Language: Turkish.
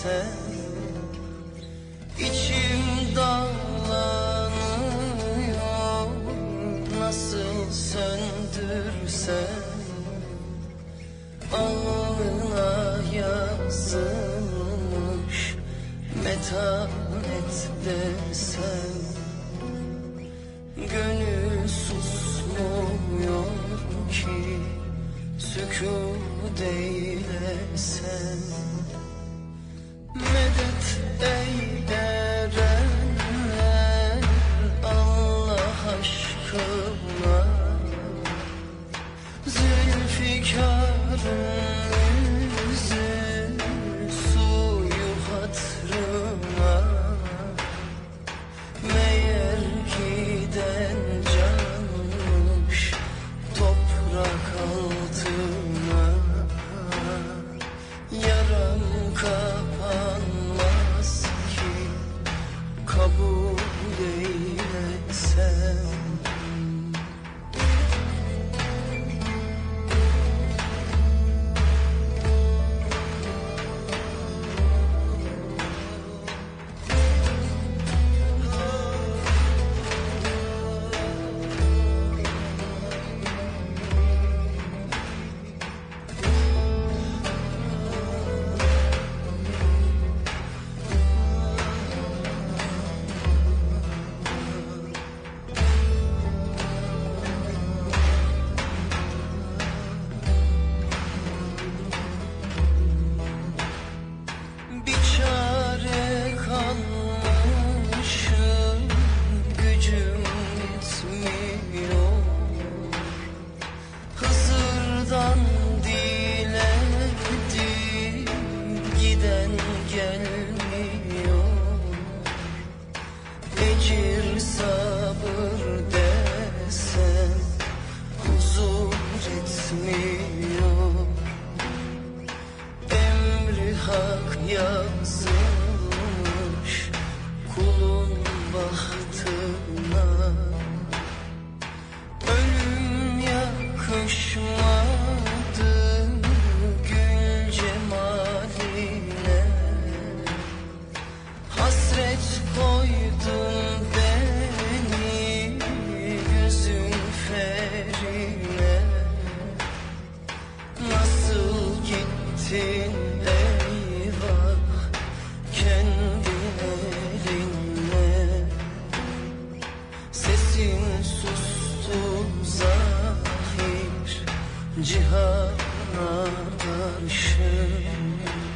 sen. İçim dağlanıyor, nasıl söndürsem. Alnına yazılmış metanet desem. Gönül susmuyor ki sükût eylesem. Medet eyle erenler Allah aşkına, Zülfikar'ın yüzü suyu hatırına. Meğer giden canmış toprak altına. Yaram kapanmaz ki kabul eylesem. Gücüm yetmiyor, Hızır'dan diledim, giden gelmiyor. Ecir sabır desem huzur etmiyor. Emri hak yazılmış kulun bahtına. Ölüm yakışmadı gül cemaline. Hasret koydun beni gözün ferine. Nasıl gittin eyvah kendi elinle. Sesin sustu zahir cihana karşı.